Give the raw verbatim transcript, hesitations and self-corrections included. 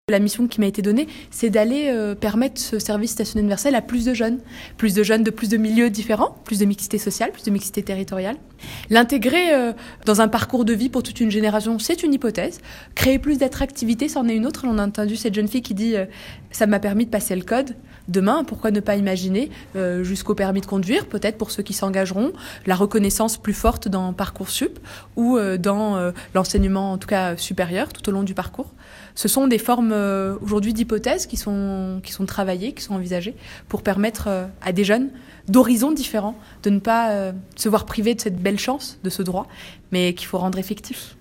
La mission qui m'a été donnée, c'est d'aller euh, permettre ce service stationnement universel à plus de jeunes. Plus de jeunes de plus de milieux différents, plus de mixité sociale, plus de mixité territoriale. L'intégrer euh, dans un parcours de vie pour toute une génération, c'est une hypothèse. Créer plus d'attractivité, c'en est une autre. On a entendu cette jeune fille qui dit euh, « ça m'a permis de passer le code ». Demain, pourquoi ne pas imaginer euh, jusqu'au permis de conduire, peut-être pour ceux qui s'engageront, la reconnaissance plus forte dans Parcoursup ou euh, dans euh, l'enseignement, en tout cas supérieur, tout au long du parcours. Ce sont des formes euh, aujourd'hui d'hypothèses qui sont, qui sont travaillées, qui sont envisagées pour permettre euh, à des jeunes d'horizons différents de ne pas euh, se voir privés de cette belle chance, de ce droit, mais qu'il faut rendre effectif.